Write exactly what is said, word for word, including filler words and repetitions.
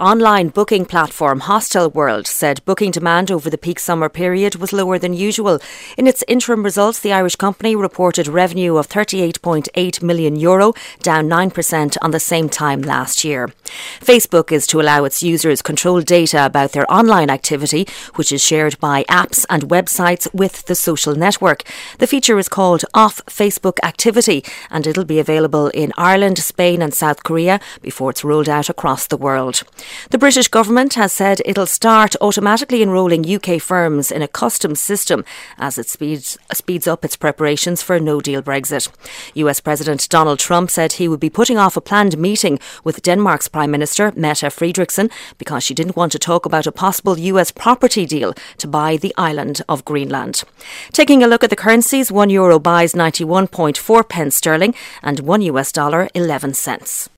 online booking platform Hostelworld said booking demand over the peak summer period was lower than usual. In its interim results, the Irish company reported revenue of thirty-eight point eight million euro, down nine percent on the same time last year. Facebook is to allow its users controlled data about their online activity, which is shared by apps and websites with the social network. The feature is called Off Facebook Activity, and it'll be available in Ireland, Spain and South Korea before it's rolled out across the world. The British government has said it'll start automatically enrolling U K firms in a customs system as it speeds, speeds up its preparations for a no-deal Brexit. U S President Donald Trump said he would be putting off a planned meeting with Denmark's Prime Minister Mette Frederiksen because she didn't want to talk about a possible U S property deal to buy the island of Greenland. Taking a look at the currencies, one euro buys ninety-one point four pence sterling and one U S dollar eleven cents.